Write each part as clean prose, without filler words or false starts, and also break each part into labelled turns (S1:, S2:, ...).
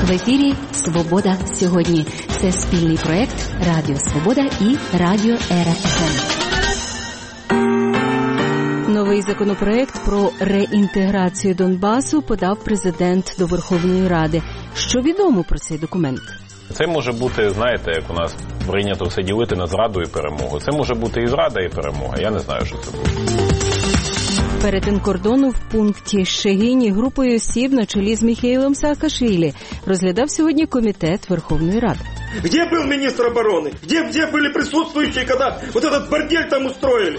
S1: В ефірі «Свобода сьогодні». Це спільний проєкт Радіо Свобода і Радіо РФМ. Новий законопроект про реінтеграцію Донбасу подав президент до Верховної Ради. Що відомо про цей документ?
S2: Це може бути, знаєте, як у нас прийнято все ділити на зраду і перемогу. Це може бути і зрада, і перемога. Я не знаю, що це буде.
S1: Перетин кордону в пункті Шегині групою осіб на чолі з Михайлом Саакашвілі розглядав сьогодні комітет Верховної Ради.
S3: Где был министр обороны? Где были присутствующие, когда вот этот бордель там устроили?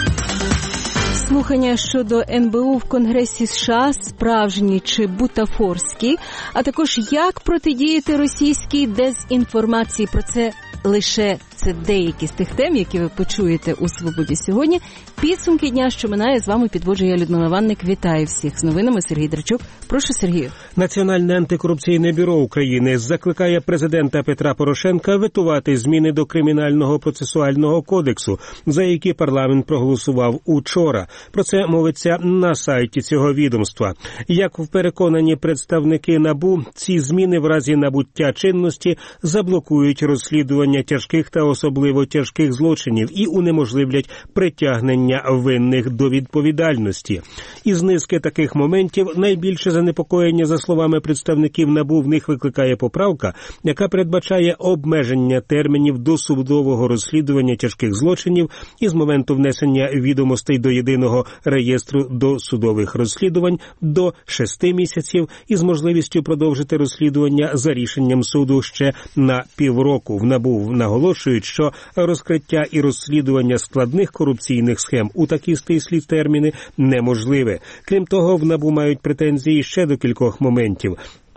S1: Слухання щодо НБУ в Конгресі США справжні чи бутафорські, а також як протидіяти російській дезінформації. Про це лише деякі з тих тем, які ви почуєте у «Свободі сьогодні». Підсумки дня, що минає, з вами підводжу я, Людмила Ванник. Вітаю всіх з новинами. Сергій Драчук. Прошу, Сергію.
S4: Національне антикорупційне бюро України закликає президента Петра Порошенка ветувати зміни до Кримінального процесуального кодексу, за які парламент проголосував учора. Про це мовиться на сайті цього відомства. Як переконані представники НАБУ, ці зміни в разі набуття чинності заблокують розслідування тяжких та особливо тяжких злочинів і унеможливлять притягнення винних до відповідальності. Із низки таких моментів найбільше занепокоєння, за словами представників НАБУ, в них викликає поправка, яка передбачає обмеження термінів досудового розслідування тяжких злочинів із моменту внесення відомостей до єдиного реєстру досудових розслідувань до 6 місяців із можливістю продовжити розслідування за рішенням суду ще на півроку. В НАБУ наголошують, що розкриття і розслідування складних корупційних схем у такі стислі терміни неможливе. Крім того, в НАБУ мають претензії ще до кількох моментів.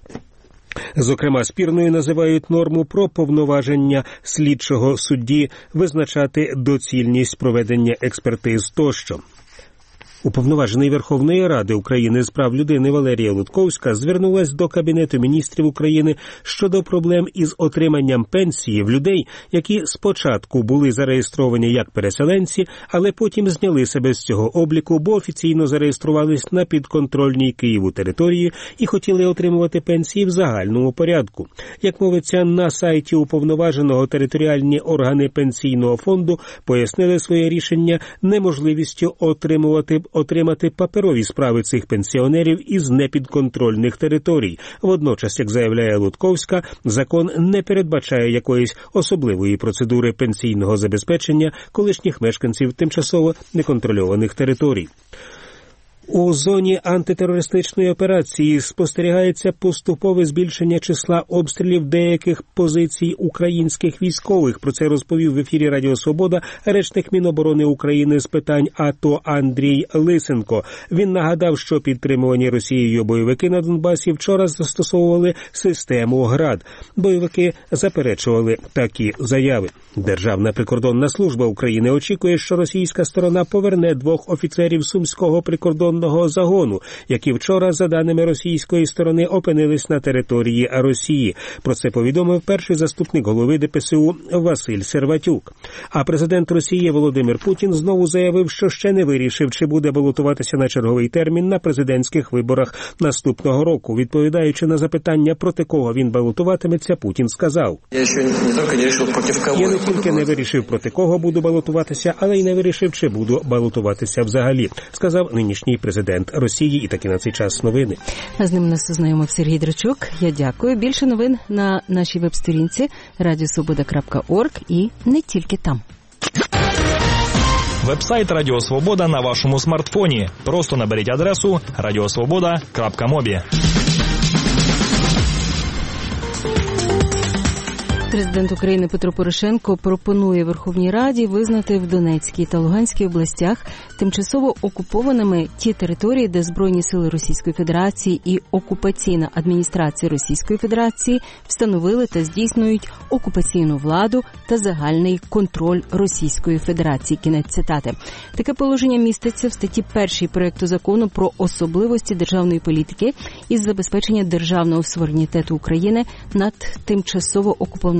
S4: Зокрема, спірною називають норму про повноваження слідчого судді визначати доцільність проведення експертиз тощо. Уповноважений Верховної Ради України з прав людини Валерія Лутковська звернулась до Кабінету міністрів України щодо проблем із отриманням пенсії в людей, які спочатку були зареєстровані як переселенці, але потім зняли себе з цього обліку, бо офіційно зареєструвались на підконтрольній Києву території і хотіли отримувати пенсії в загальному порядку. Як мовиться на сайті уповноваженого, територіальні органи пенсійного фонду пояснили своє рішення неможливістю отримати паперові справи цих пенсіонерів із непідконтрольних територій. Водночас, як заявляє Лутковська, закон не передбачає якоїсь особливої процедури пенсійного забезпечення колишніх мешканців тимчасово неконтрольованих територій. У зоні антитерористичної операції спостерігається поступове збільшення числа обстрілів деяких позицій українських військових. Про це розповів в ефірі Радіо Свобода речник Міноборони України з питань АТО Андрій Лисенко. Він нагадав, що підтримувані Росією бойовики на Донбасі вчора застосовували систему «Град». Бойовики заперечували такі заяви. Державна прикордонна служба України очікує, що російська сторона поверне 2 офіцерів Сумського прикордонного загону, які вчора, за даними російської сторони, опинились на території Росії. Про це повідомив перший заступник голови ДПСУ Василь Серватюк. А президент Росії Володимир Путін знову заявив, що ще не вирішив, чи буде балотуватися на черговий термін на президентських виборах наступного року. Відповідаючи на запитання, проти кого він балотуватиметься, Путін сказав: «Я не тільки не вирішив, проти кого буду балотуватися, але й не вирішив, чи буду балотуватися взагалі», сказав нинішній президент Росії. І таки на цей час новини.
S1: А з ним нас ознайомив Сергій Драчук. Я дякую. Більше новин на нашій веб-сторінці radiosvoboda.org і не тільки там.
S5: Веб-сайт Радіо Свобода на вашому смартфоні. Просто наберіть адресу radiosvoboda.mobi.
S1: Президент України Петро Порошенко пропонує Верховній Раді визнати в Донецькій та Луганській областях тимчасово окупованими ті території, де Збройні сили Російської Федерації і окупаційна адміністрація Російської Федерації встановили та здійснюють окупаційну владу та загальний контроль Російської Федерації. Кінець цитати. Таке положення міститься в статті 1 проекту закону про особливості державної політики із забезпечення державного суверенітету України над тимчасово окупованими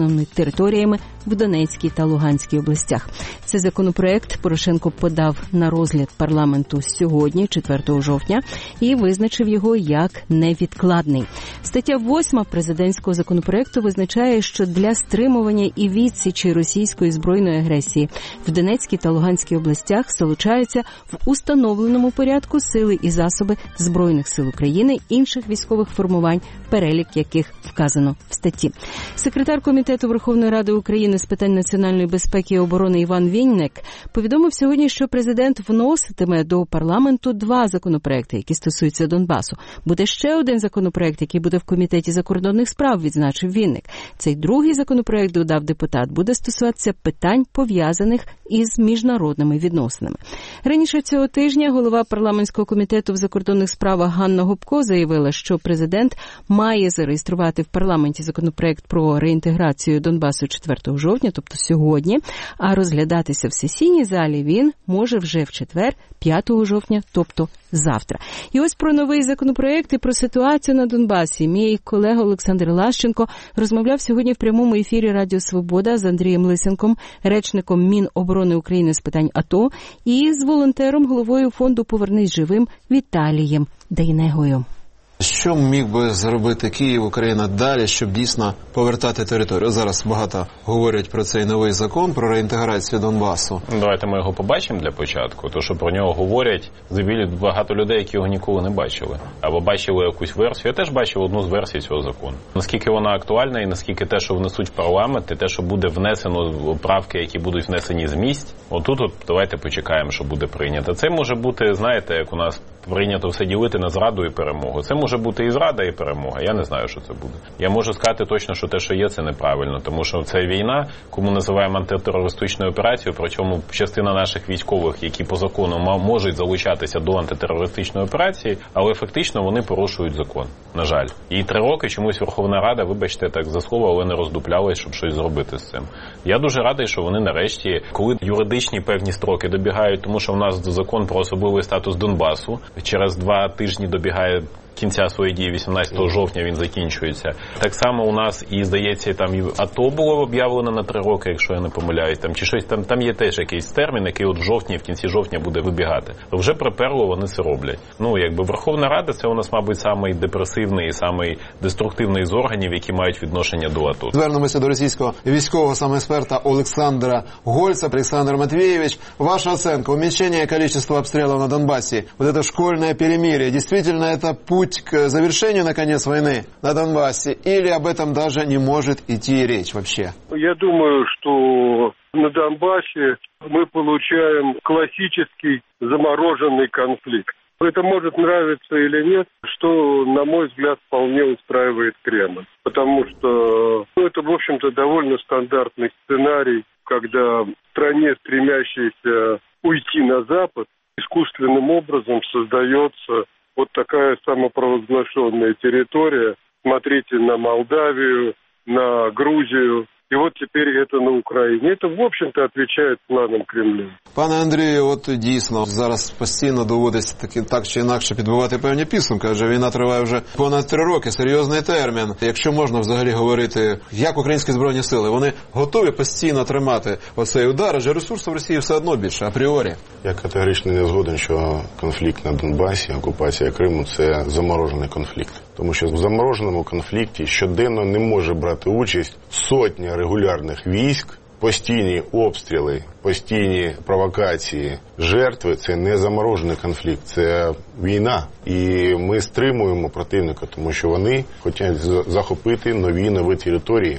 S1: окупованими територіями в Донецькій та Луганській областях. Цей законопроект Порошенко подав на розгляд парламенту сьогодні, 4 жовтня, і визначив його як невідкладний. Стаття 8 президентського законопроекту визначає, що для стримування і відсічі російської збройної агресії в Донецькій та Луганській областях залучаються в установленому порядку сили і засоби Збройних сил України, інших військових формувань, перелік яких вказано в статті. Секретар Комітету Верховної Ради України з питань національної безпеки і оборони Іван Вінник повідомив сьогодні, що президент вноситиме до парламенту 2 законопроекти, які стосуються Донбасу. Буде ще один законопроект, який буде в Комітеті закордонних справ, відзначив Вінник. Цей другий законопроект, додав депутат, буде стосуватися питань, пов'язаних із міжнародними відносинами. Раніше цього тижня голова парламентського комітету в закордонних справах Ганна Гопко заявила, що президент має зареєструвати в парламенті законопроект про реінтеграцію Донбасу 4 жовтня, тобто сьогодні, а розглядатися в сесійній залі він може вже в четвер, 5 жовтня, тобто завтра. І ось про новий законопроект і про ситуацію на Донбасі мій колега Олександр Лащенко розмовляв сьогодні в прямому ефірі Радіо Свобода з Андрієм Лисенком, речником Міноборони України з питань АТО, і з волонтером, головою фонду «Повернись живим» Віталієм Дейнегою.
S6: Що міг би зробити Київ, Україна далі, щоб дійсно повертати територію? Зараз багато говорять про цей новий закон, про реінтеграцію Донбасу.
S2: Давайте ми його побачимо для початку, то що про нього говорять багато людей, які його ніколи не бачили. Або бачили якусь версію. Я теж бачив одну з версій цього закону. Наскільки вона актуальна і наскільки те, що внесуть в парламент, і те, що буде внесено, правки, які будуть внесені з місць, отут давайте почекаємо, що буде прийнято. Це може бути, знаєте, як у нас прийнято все ділити на зраду і перемогу. Це може бути і зрада, і перемога. Я не знаю, що це буде. Я можу сказати точно, що те, що є, це неправильно. Тому що це війна, кому називаємо антитерористичною операцією, причому частина наших військових, які по закону можуть залучатися до антитерористичної операції, але фактично вони порушують закон. На жаль. І 3 роки чомусь Верховна Рада, вибачте так за слово, але не роздуплялась, щоб щось зробити з цим. Я дуже радий, що вони нарешті, коли юридичні певні строки добігають, тому що в нас закон про особливий статус Донбасу, через 2 тижні добігає кінця своєї дії, 18 жовтня він закінчується. Так само у нас і, здається, там і АТО було об'явлено на 3 роки, якщо я не помиляюсь, там чи щось там є теж якийсь термін, який от в жовтні, в кінці жовтня буде вибігати. То вже приперло, вони це роблять. Ну, якби Верховна Рада, це у нас, мабуть, самий депресивний і самий деструктивний з органів, які мають відношення до АТО.
S6: Звернемося до російського військового самоексперта Олександра Гольца. Олександр Матвеевич, ваша оценка, уменьшение количества обстрелов на Донбассе, вот это школьное перемирие, действительно это путь к завершению, наконец, войны на Донбассе, или об этом даже не может идти речь вообще?
S7: Я думаю, что на Донбассе мы получаем классический замороженный конфликт. Это может нравиться или нет, что, на мой взгляд, вполне устраивает Кремль. Потому что это, в общем-то, довольно стандартный сценарий, когда в стране, стремящейся уйти на Запад, искусственным образом создается вот такая самопровозглашенная территория. Смотрите на Молдавию, на Грузию. И вот теперь это на Україні. Это, в общем-то, отвечает планам Кремля.
S6: Пане Андрію, от дійсно зараз постійно доводиться так чи інакше підбивати певні підсумки, адже війна триває вже понад 3 роки, серйозний термін. Якщо можна взагалі говорити, як українські збройні сили, вони готові постійно тримати оцей удар, адже ресурсів в Росії все одно більше, апріорі.
S8: Я категорично не згоден, що конфлікт на Донбасі, окупація Криму – це заморожений конфлікт. Тому що в замороженому конфлікті щоденно не може брати участь сотня регулярних військ, постійні обстріли, постійні провокації, жертви – це не заморожений конфлікт, це війна. І ми стримуємо противника, тому що вони хочуть захопити нові території.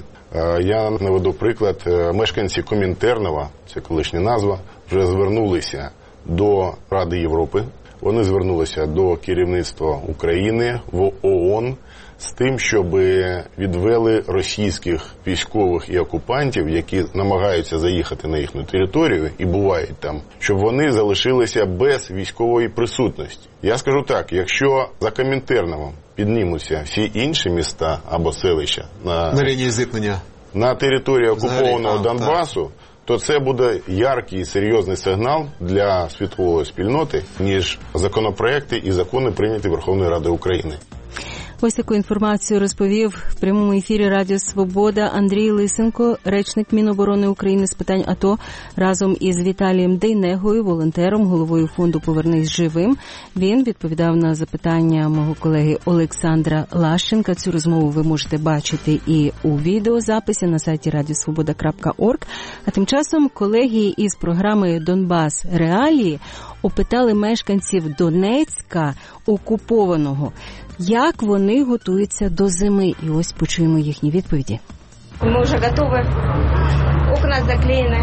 S8: Я наведу приклад, мешканці Комінтернова, це колишня назва, вже звернулися до Ради Європи. Вони звернулися до керівництва України в ООН з тим, щоб відвели російських військових і окупантів, які намагаються заїхати на їхню територію і бувають там, щоб вони залишилися без військової присутності. Я скажу так, якщо за Комінтерновом піднімуться всі інші міста або селища
S6: на лінії зіткнення
S8: на території окупованого Донбасу, то це буде яркий і серйозний сигнал для світової спільноти, ніж законопроекти і закони, прийняті Верховною Радою України.
S1: Ось таку інформацію розповів в прямому ефірі Радіо Свобода Андрій Лисенко, речник Міноборони України з питань АТО, разом із Віталієм Дейнегою, волонтером, головою фонду «Повернись живим». Він відповідав на запитання мого колеги Олександра Лащенка. Цю розмову ви можете бачити і у відеозаписі на сайті radiosvoboda.org. А тим часом колеги із програми «Донбас. Реалії» опитали мешканців Донецька, окупованого, як вони готуються до зими. І ось почуємо їхні відповіді.
S9: Ми вже готові, окна заклеєні,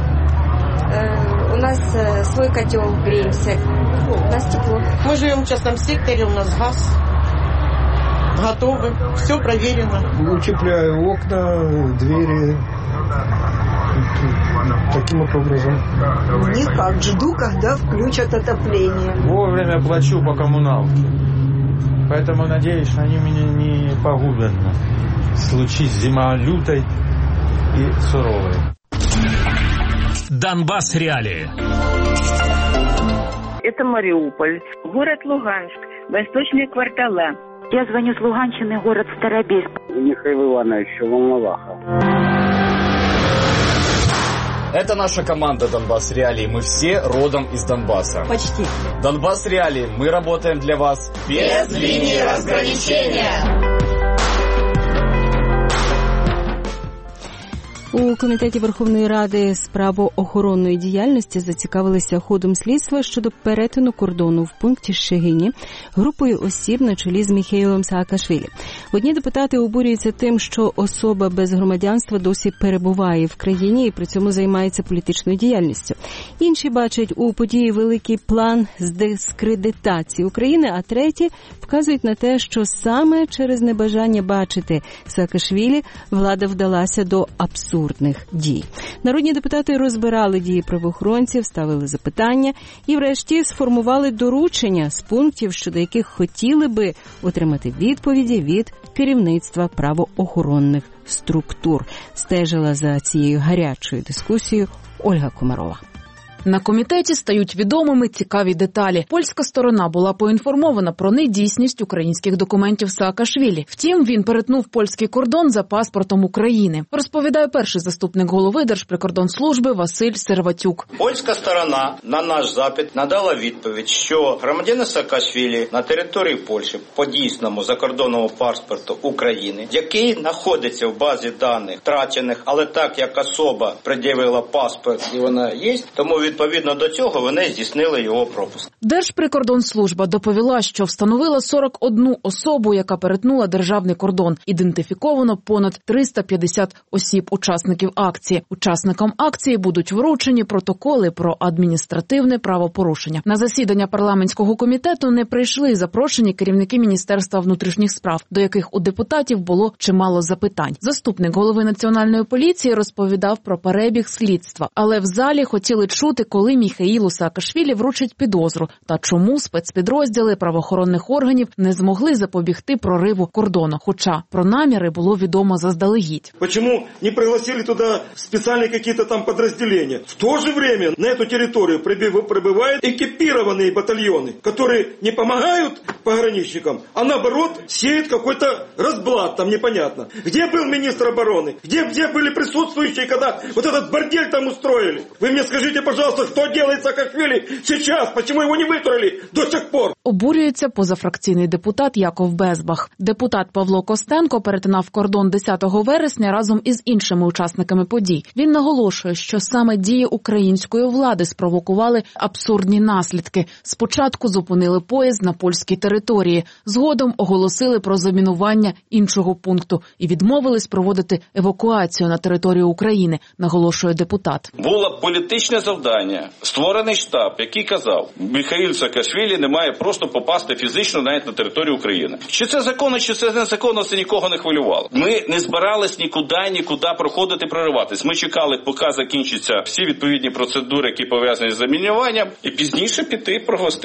S9: у нас свій котел, гріємося, у нас тепло.
S10: Ми живемо в частному секторі, у нас газ, готові, все перевірено.
S11: Утепляю окна, двери. Таким вот образом.
S12: Никак. Жду, когда включат отопление.
S13: Вовремя плачу по коммуналке. Поэтому надеюсь, что они меня не погубят. Случись зима лютой и суровой.
S5: Донбас реалии.
S14: Это Мариуполь, город Луганск, восточные квартала.
S15: Я звоню с Луганщины, город Старобельск.
S16: Михаил Иванович, Волноваха.
S17: Это наша команда «Донбасс Реалии». Мы все родом из Донбасса.
S12: Почти.
S17: «Донбасс Реалии». Мы работаем для вас без линии разграничения.
S1: У Комітеті Верховної Ради з правоохоронної діяльності зацікавилися ходом слідства щодо перетину кордону в пункті Шегині групою осіб на чолі з Міхеїлом Саакашвілі. Одні депутати обурюються тим, що особа без громадянства досі перебуває в країні і при цьому займається політичною діяльністю. Інші бачать у події великий план з дискредитації України, а треті вказують на те, що саме через небажання бачити Саакашвілі влада вдалася до абсурдних дій. Народні депутати розбирали дії правоохоронців, ставили запитання і врешті сформували доручення з пунктів, щодо яких хотіли би отримати відповіді від керівництва правоохоронних структур. Стежила за цією гарячою дискусією Ольга Комарова.
S18: На комітеті стають відомими цікаві деталі. Польська сторона була поінформована про недійсність українських документів Саакашвілі. Втім, він перетнув польський кордон за паспортом України. Розповідає перший заступник голови Держприкордонслужби Василь Серватюк.
S19: Польська сторона на наш запит надала відповідь, що громадянин Саакашвілі на території Польщі по дійсному закордонному паспорту України, який знаходиться в базі даних втрачених, але так як особа пред'явила паспорт і вона є, тому відповідно до цього вони здійснили його пропуск.
S18: Держприкордонслужба доповіла, що встановила 41 особу, яка перетнула державний кордон. Ідентифіковано понад 350 осіб-учасників акції. Учасникам акції будуть вручені протоколи про адміністративне правопорушення. На засідання парламентського комітету не прийшли запрошені керівники Міністерства внутрішніх справ, до яких у депутатів було чимало запитань. Заступник голови Національної поліції розповідав про перебіг слідства, але в залі хотіли чути, коли Міхеїлу Саакашвілі вручать підозру та чому спецпідрозділи правоохоронних органів не змогли запобігти прориву кордону, хоча про наміри було відомо заздалегідь.
S3: Почему не пригласили туда специальные какие-то там подразделения? В то же время на эту территорию прибывают экипированные батальоны, которые не помогают пограничникам, а наоборот сеют какой-то разблад там непонятно. Где был министр обороны? Где были присутствующие, когда вот этот бордель там устроили? Вы мне скажите, пожалуйста, что делает Саакашвили сейчас? Почему его не вытурили до сих пор?
S18: Обурюється позафракційний депутат Яков Безбах. Депутат Павло Костенко перетинав кордон 10 вересня разом із іншими учасниками подій. Він наголошує, що саме дії української влади спровокували абсурдні наслідки. Спочатку зупинили поїзд на польській території, згодом оголосили про замінування іншого пункту і відмовились проводити евакуацію на територію України, наголошує депутат.
S20: Було політичне завдання, створений штаб, який казав, Міхеїл Саакашвілі не має просто попасти фізично навіть на територію України. Чи це законно, чи це незаконно, це нікого не хвилювало. Ми не збирались нікуди проходити, прориватись. Ми чекали, поки закінчаться всі відповідні процедури, які пов'язані з замінюванням, і пізніше пройти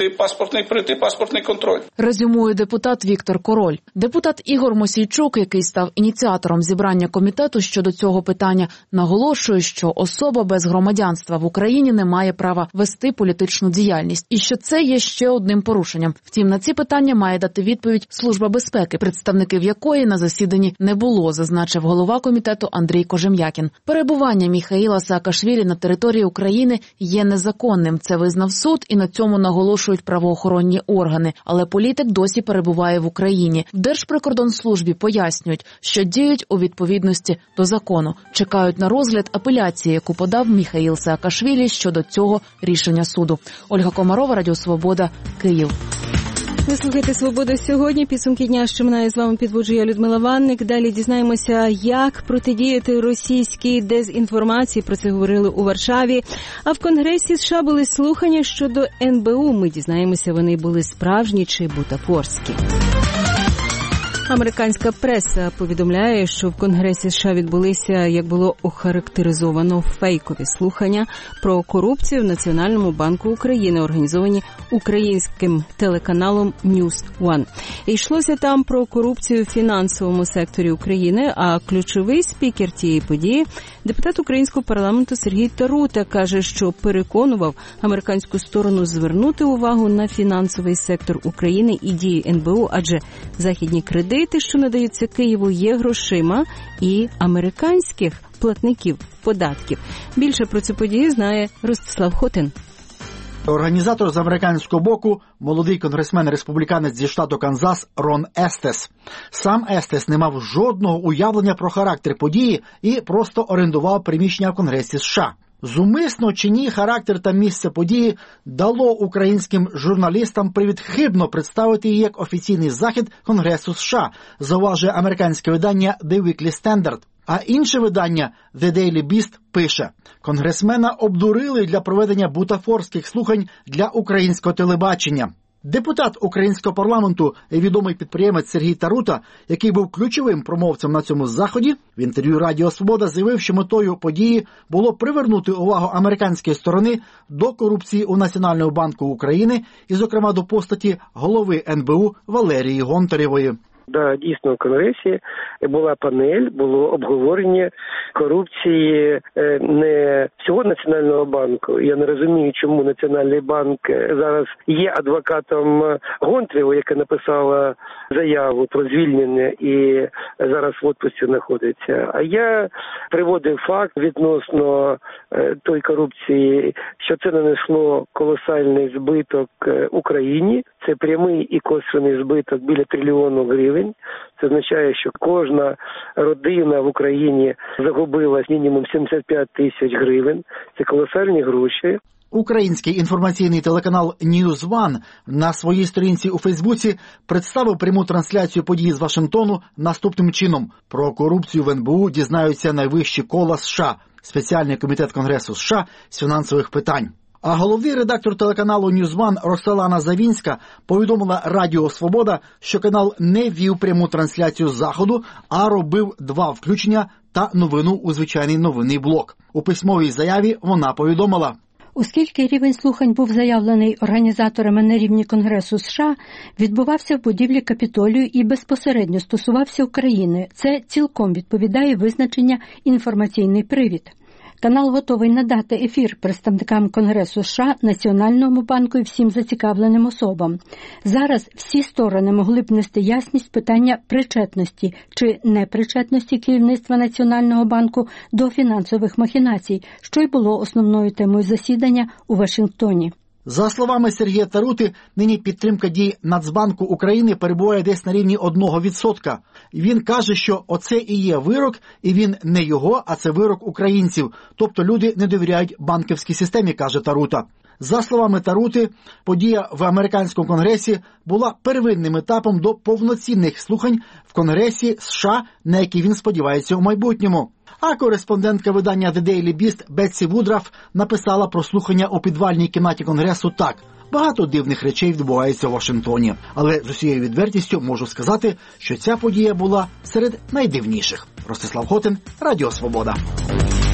S20: паспортний контроль.
S18: Резюмує депутат Віктор Король. Депутат Ігор Мосійчук, який став ініціатором зібрання комітету щодо цього питання, наголошує, що особа без громадянства в Україні не має права вести політичну діяльність. І що це є ще одним порушенням. Втім, на ці питання має дати відповідь Служба безпеки, представників якої на засіданні не було, зазначив голова комітету Андрій Кожем'якін. Перебування Міхаїла Саакашвілі на території України є незаконним. Це визнав суд, і на цьому наголошують правоохоронні органи. Але політик досі перебуває в Україні. В Держприкордонслужбі пояснюють, що діють у відповідності до закону. Чекають на розгляд апеляції, яку подав Міхаїл Саакашвілі щодо цього рішення суду. Ольга Комарова, Радіо Свобода, Київ.
S1: Ви слухаєте «Свобода сьогодні». Підсумки дня, що минає, з вами підводжу я, Людмила Ванник. Далі дізнаємося, як протидіяти російській дезінформації. Про це говорили у Варшаві. А в Конгресі США були слухання щодо НБУ. Ми дізнаємося, вони були справжні чи бутафорські. Американська преса повідомляє, що в Конгресі США відбулися, як було охарактеризовано, фейкові слухання про корупцію в Національному банку України, організовані українським телеканалом News One. І йшлося там про корупцію в фінансовому секторі України, а ключовий спікер тієї події – депутат українського парламенту Сергій Тарута, каже, що переконував американську сторону звернути увагу на фінансовий сектор України і дії НБУ, адже західні кредити, що надаються Києву, є грошима і американських платників податків. Більше про цю подію знає Ростислав Хотин.
S21: Організатор з американського боку – молодий конгресмен-республіканець зі штату Канзас Рон Естес. Сам Естес не мав жодного уявлення про характер події і просто орендував приміщення в Конгресі США. Зумисно чи ні, характер та місце події дало українським журналістам привід хибно представити її як офіційний захід Конгресу США, зауважує американське видання The Weekly Standard. А інше видання The Daily Beast пише: конгресмена обдурили для проведення бутафорських слухань для українського телебачення. Депутат українського парламенту і відомий підприємець Сергій Тарута, який був ключовим промовцем на цьому заході, в інтерв'ю Радіо Свобода заявив, що метою події було привернути увагу американської сторони до корупції у Національному банку України і, зокрема, до постаті голови НБУ Валерії Гонтаревої.
S22: Да, дійсно, в Конгресі була панель, було обговорення корупції не всього Національного банку. Я не розумію, чому Національний банк зараз є адвокатом Гонтаревої, яка написала заяву про звільнення і зараз в відпустці знаходиться. А я приводив факт відносно той корупції, що це нанесло колосальний збиток Україні. Це прямий і косвений збиток біля трильйону гривень. Це означає, що кожна родина в Україні загубила мінімум 75 тисяч гривень. Це колосальні гроші.
S21: Український інформаційний телеканал News One на своїй сторінці у Фейсбуці представив пряму трансляцію подій з Вашингтону наступним чином. Про корупцію в НБУ дізнаються найвищі кола США, спеціальний комітет Конгресу США з фінансових питань. А головний редактор телеканалу News One Роксолана Завінська повідомила Радіо Свобода, що канал не вів пряму трансляцію заходу, а робив 2 включення та новину у звичайний новинний блок. У письмовій заяві вона повідомила:
S23: оскільки рівень слухань був заявлений організаторами на рівні Конгресу США, відбувався в будівлі Капітолію і безпосередньо стосувався України. Це цілком відповідає визначення інформаційний привід. Канал готовий надати ефір представникам Конгресу США, Національному банку і всім зацікавленим особам. Зараз всі сторони могли б нести ясність питання причетності чи непричетності керівництва Національного банку до фінансових махінацій, що й було основною темою засідання у Вашингтоні.
S21: За словами Сергія Тарути, нині підтримка дій Нацбанку України перебуває десь на рівні 1%. Він каже, що оце і є вирок, і він не його, а це вирок українців. Тобто люди не довіряють банківській системі, каже Тарута. За словами Тарути, подія в американському конгресі була первинним етапом до повноцінних слухань в Конгресі США, на які він сподівається у майбутньому. А кореспондентка видання The Daily Beast Бетсі Вудраф написала про слухання у підвальній кімнаті Конгресу так: багато дивних речей відбувається у Вашингтоні, але з усією відвертістю можу сказати, що ця подія була серед найдивніших. Ростислав Хотин, Радіо Свобода.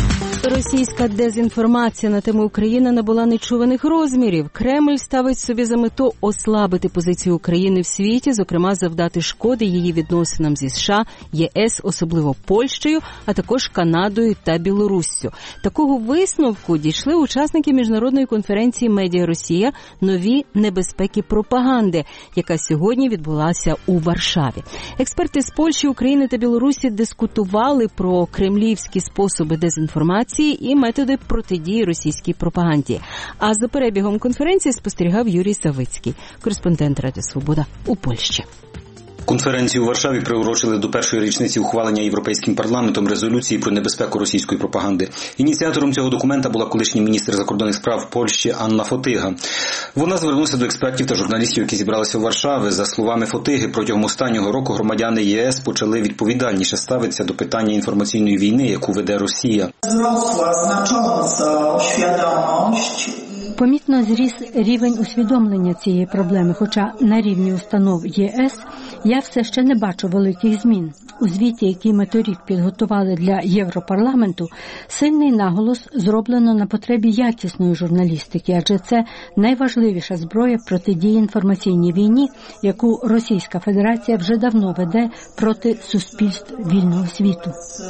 S1: Російська дезінформація на тему України набула нечуваних розмірів. Кремль ставить собі за мету ослабити позицію України в світі, зокрема завдати шкоди її відносинам зі США, ЄС, особливо Польщею, а також Канадою та Білоруссю. Такого висновку дійшли учасники міжнародної конференції «Медіа Росія. Нові небезпеки пропаганди», яка сьогодні відбулася у Варшаві. Експерти з Польщі, України та Білорусі дискутували про кремлівські способи дезінформації і методи протидії російській пропаганді. А за перебігом конференції спостерігав Юрій Савицький, кореспондент Радіо Свобода у Польщі.
S2: Конференцію у Варшаві приурочили до першої річниці ухвалення Європейським парламентом резолюції про небезпеку російської пропаганди. Ініціатором цього документа була колишній міністр закордонних справ Польщі Анна Фотига. Вона звернулася до експертів та журналістів, які зібралися у Варшаві. За словами Фотиги, протягом останнього року громадяни ЄС почали відповідальніше ставитися до питання інформаційної війни, яку веде Росія.
S4: Зросла значно свідомість.
S23: Помітно зріс рівень усвідомлення цієї проблеми, хоча на рівні установ ЄС я все ще не бачу великих змін. У звіті, який ми торік підготували для Європарламенту, сильний наголос зроблено на потребі якісної журналістики, адже це найважливіша зброя протидії інформаційній війні, яку Російська Федерація вже давно веде проти суспільств вільного світу.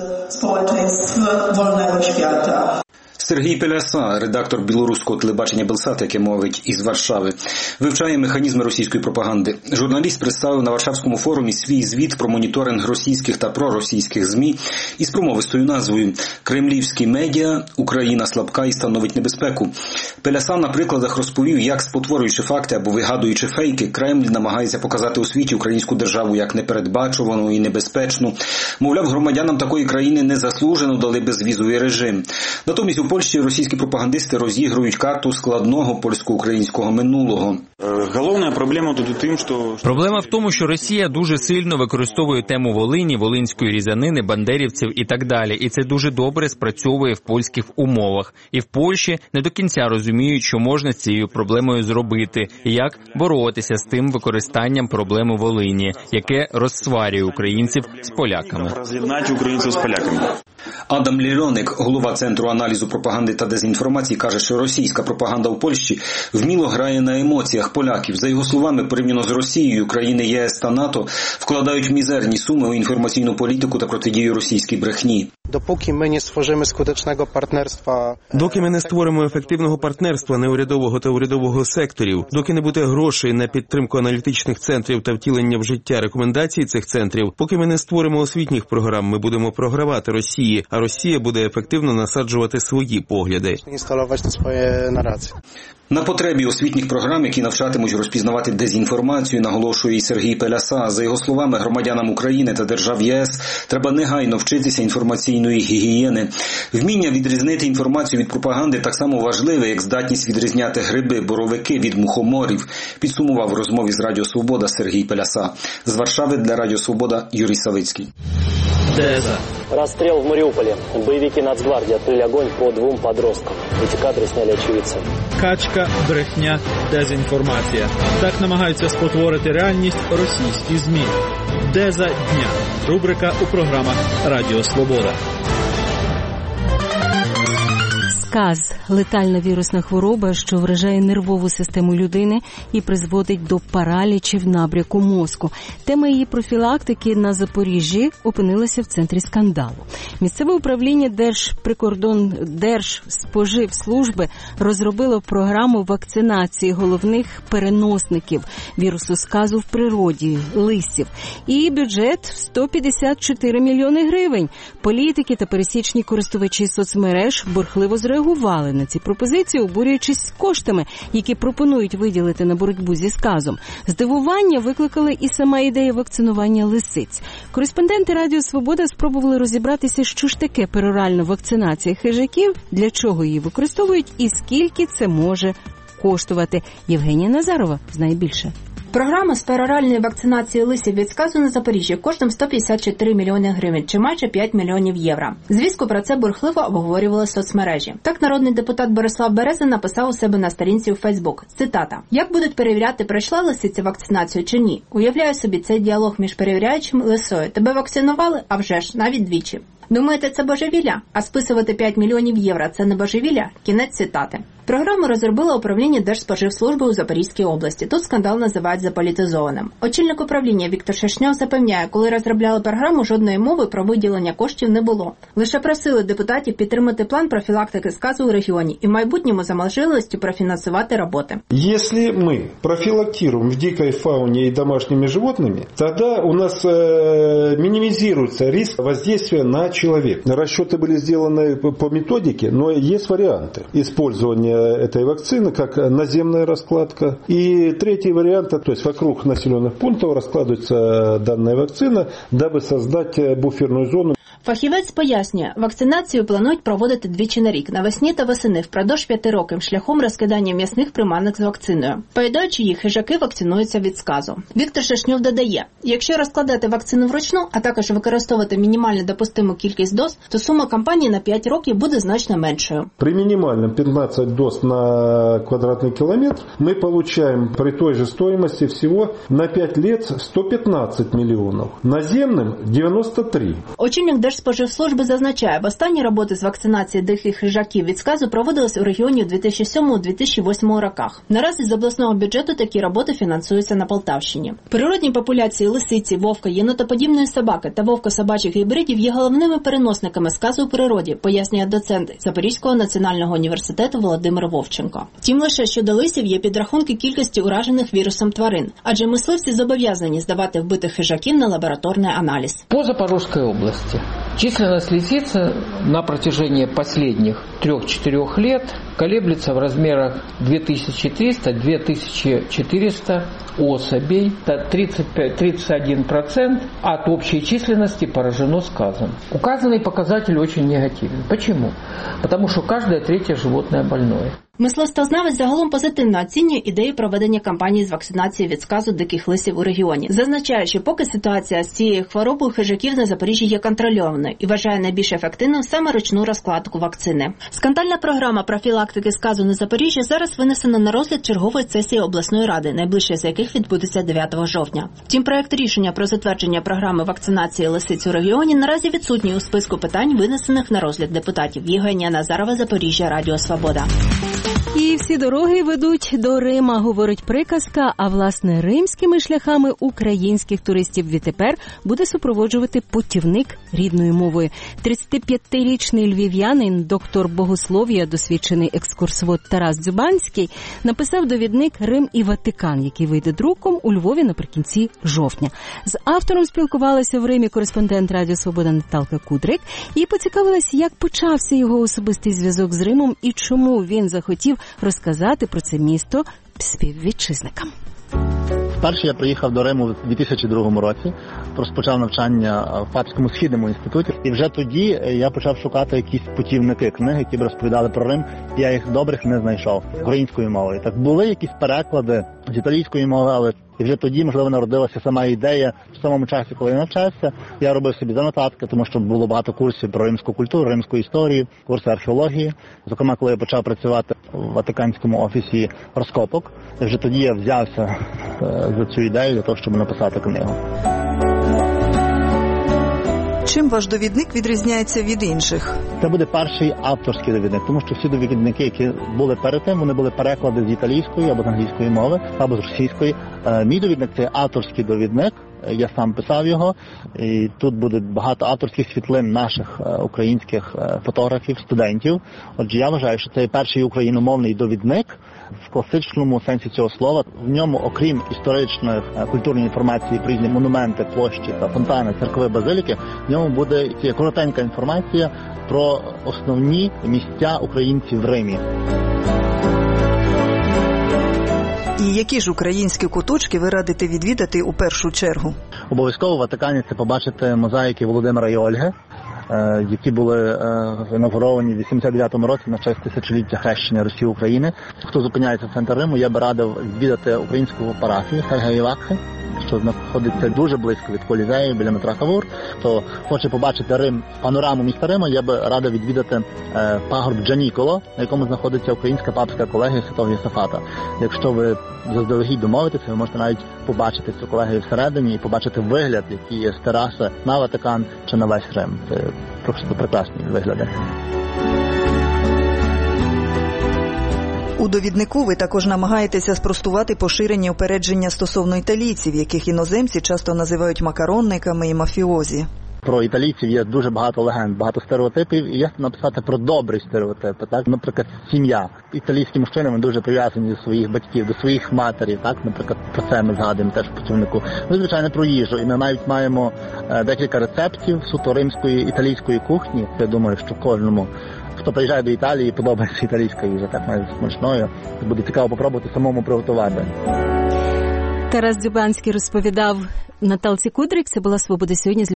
S2: Сергій Пеляса, редактор білоруського телебачення «Белсат», яке мовить із Варшави, вивчає механізми російської пропаганди. Журналіст представив на Варшавському форумі свій звіт про моніторинг російських та проросійських ЗМІ із промовистою назвою «Кремлівські медіа. Україна слабка і становить небезпеку». Пеляса на прикладах розповів, як, спотворюючи факти або вигадуючи фейки, Кремль намагається показати у світі українську державу як непередбачувану і небезпечну. Мовляв, громадянам такої країни незаслужено дали безвізовий режим. Натомість у Польщі російські пропагандисти розігрують карту складного польсько-українського минулого.
S7: Головна проблема тут у тим, що...
S24: Проблема в тому, що Росія дуже сильно використовує тему Волині, волинської різанини, бандерівців і так далі. І це дуже добре спрацьовує в польських умовах. І в Польщі не до кінця розуміють, що можна з цією проблемою зробити. І як боротися з тим використанням проблеми Волині, яке розсварює українців з поляками.
S7: Роз'єднати українців з поляками.
S2: Адам Лільоник, голова Центру аналізу пропаганди та дезінформації, каже, що російська пропаганда у Польщі вміло грає на емоціях поляків. За його словами, порівняно з Росією, країни ЄС та НАТО вкладають мізерні суми у інформаційну політику та протидію російській брехні.
S25: Допоки ми не створимо скутечного партнерства...
S26: Доки ми не створимо ефективного партнерства неурядового та урядового секторів, доки не буде грошей на підтримку аналітичних центрів та втілення в життя рекомендацій цих центрів, поки ми не створимо освітніх програм, ми будемо програвати Росії, а Росія буде ефективно насаджувати свої погляди.
S2: На потребі освітніх програм, які навчатимуть розпізнавати дезінформацію, наголошує і Сергій Пеляса. За його словами, громадянам України та держав ЄС треба негайно вчитися інформаційної гігієни. Вміння відрізнити інформацію від пропаганди так само важливе, як здатність відрізняти гриби, боровики від мухоморів, підсумував в розмові з Радіо Свобода Сергій Пеляса. З Варшави для Радіо Свобода Юрій Савицький.
S27: Деза. Расстрел в Мариуполе. Боевики Нацгвардии открыли огонь по 2 подросткам. Эти кадры сняли очевидцы.
S28: Качка, брехня, дезінформація. Так намагаються спотворити реальність російські ЗМІ. Деза дня. Рубрика у програмах Радіо Свобода.
S1: Сказ – летальна вірусна хвороба, що вражає нервову систему людини і призводить до паралічів набряку мозку. Тема її профілактики на Запоріжжі опинилася в центрі скандалу. Місцеве управління Держспоживслужби розробило програму вакцинації головних переносників вірусу сказу в природі – лисів. І бюджет в 154 мільйони гривень. Політики та пересічні користувачі соцмереж бурхливо зреагували на ці пропозиції, обурюючись коштами, які пропонують виділити на боротьбу зі сказом. Здивування викликала і сама ідея вакцинування лисиць. Кореспонденти Радіо Свобода спробували розібратися, що ж таке пероральна вакцинація хижаків, для чого її використовують і скільки це може коштувати. Євгенія Назарова знає більше.
S5: Програма з пероральної вакцинації лисів від сказу на Запоріжжі коштом 154 мільйони гривень, чи майже 5 мільйонів євро. Звістку про це бурхливо обговорювали соцмережі. Так народний депутат Борислав Береза написав у себе на сторінці у Фейсбук. Цитата. «Як будуть перевіряти, пройшла лисиця вакцинацію чи ні? Уявляю собі цей діалог між перевіряючим і лисою. Тебе вакцинували? А вже ж, навіть двічі. Думаєте, це божевілля? А списувати 5 мільйонів євро – це не божевілля?» Кінець цитати. Програму розробило управління Держспоживслужби у Запорізькій області. Тут скандал називають заполітизованим. Очільник управління Віктор Шершньов запевняє, коли розробляли програму, жодної мови про виділення коштів не було. Лише просили депутатів підтримати план профілактики сказу у регіоні і в майбутньому за можливістю профінансувати роботи.
S6: Якщо ми профілактуємо в дикій фауні і домашніми животними, тоді у нас мінімізується ризик воздействия на человека. Расчеты были сделаны по методике, но есть варианты использования этой вакцины, как наземная раскладка. И третий вариант, то есть вокруг населенных пунктов раскладывается данная вакцина, дабы создать буферную зону.
S5: Фахівець пояснює, вакцинацію планують проводити двічі на рік, навесні та восени, впродовж 5 років, шляхом розкидання м'ясних приманок з вакциною. Поїдаючи їх, хижаки вакцинуються від сказу. Віктор Шершньов додає, якщо розкладати вакцину вручну, а також використовувати мінімально допустиму кількість доз, то сума кампанії на 5 років буде значно меншою.
S6: При минимальном 15 доз на квадратный километр мы получаем при той же стоимости всего на 5 лет 115 миллионов. Наземным 93.
S5: Очільник Держспоживслужби зазначає, останні роботи з вакцинації диких хижаків від сказу проводились у регіоні у 2007-2008 роках. Наразі з обласного бюджету такі роботи фінансуються на Полтавщині. Природні популяції лисиці, вовка, єнотоподібної собаки та вовко-собачих гібридів є головними переносниками сказу у природі, пояснює доцент Запорізького національного університету Володимир Вовченко. Втім, лише щодо лисів є підрахунки кількості уражених вірусом тварин, адже мисливці зобов'язані здавати вбитих хижаків на лабораторний аналіз.
S8: По Запорожской области численность лисицы на протяжении последних 3-4 лет колеблется в размерах 2300-2400 особей. Это 31% от общей численности поражено сказом. Указанный показатель очень негативен. Почему? Потому что каждое третье животное больное.
S5: Мисливствознавець загалом позитивно оцінює ідею проведення кампанії з вакцинації від сказу диких лисів у регіоні. Зазначає, що поки ситуація з цією хворобою хижаків на Запоріжжі є контрольованою і вважає найбільш ефективною саме ручну розкладку вакцини. Скандальна програма профілактики сказу на Запоріжжі зараз винесена на розгляд чергової сесії обласної ради, найближча з яких відбудеться 9 жовтня. Втім, проект рішення про затвердження програми вакцинації лисиць у регіоні наразі відсутній у списку питань, винесених на розгляд депутатів. Євгенія Назарова, Запоріжжя, Радіо Свобода.
S1: І всі дороги ведуть до Рима, говорить приказка, а власне римськими шляхами українських туристів відтепер буде супроводжувати путівник рідною мовою. 35-річний львів'янин, доктор богослов'я, досвідчений екскурсовод Тарас Дзюбанський, написав довідник «Рим і Ватикан», який вийде друком у Львові наприкінці жовтня. З автором спілкувалася в Римі кореспондент Радіо Свобода Наталка Кудрик і поцікавилася, як почався його особистий зв'язок з Римом і чому він захотів розказати про це місто співвітчизникам.
S9: Вперше я приїхав до Риму в 2002 році, розпочав навчання в Папському східному інституті. І вже тоді я почав шукати якісь путівники, книги, які б розповідали про Рим. Я їх добрих не знайшов українською мовою. Так були якісь переклади з італійської мови, але і вже тоді, можливо, народилася сама ідея. В самому часі, коли я навчався, я робив собі занотатки, тому що було багато курсів про римську культуру, римську історію, курси археології. Зокрема, коли я почав працювати в Ватиканському офісі розкопок, вже тоді я взявся за цю ідею для того, щоб написати книгу.
S12: Чим ваш довідник відрізняється від інших?
S9: Це буде перший авторський довідник, тому що всі довідники, які були перед тим, вони були переклади з італійської або з англійської мови, або з російської. Мій довідник – це авторський довідник, я сам писав його, і тут буде багато авторських світлин наших українських фотографів, студентів. Отже, я вважаю, що це перший україномовний довідник в класичному сенсі цього слова. В ньому, окрім історичної культурної інформації про різні монументи, площі та фонтани, церкви, базиліки, в ньому буде коротенька інформація про основні місця українців в Римі.
S12: І які ж українські куточки ви радите відвідати у першу чергу?
S9: Обов'язково в Ватикані це побачити мозаїки Володимира і Ольги. які були інаугуровані в 89-му році на честь тисячоліття хрещення Росії України. Хто зупиняється в центр Риму, я би радив відвідати українську парафію Сергіївакхи, що знаходиться дуже близько від Колізею, біля метро Кавур. Хто хоче побачити Рим, панораму міста Риму, я би радив відвідати пагорб Джаніколо, на якому знаходиться українська папська колегія Святого Йосафата. Якщо ви заздалегідь домовитеся, ви можете навіть побачити цю колегію всередині і побачити вигляд, який є з тераси на Ватикан чи на весь Рим. Це просто прекрасні вигляди.
S12: У довіднику ви також намагаєтеся спростувати поширені упередження стосовно італійців, яких іноземці часто називають макаронниками і мафіозі.
S9: Про італійців є дуже багато легенд, багато стереотипів, і я хочу написати про добрі стереотипи. Так? Наприклад, сім'я. Італійські мужчини дуже прив'язані до своїх батьків, до своїх матерів. Так? Наприклад, про це ми згадуємо теж в путівнику. Ну, звичайно, про їжу. І ми навіть маємо декілька рецептів суто римської італійської кухні. Я думаю, що кожному, хто приїжджає до Італії, подобається італійська їжа, так навіть смачною. Буде цікаво попробувати самому приготувати.
S1: Тарас Дзюбанський розповідав Наталці Кудрик. Це була «Свобода сьогодні» з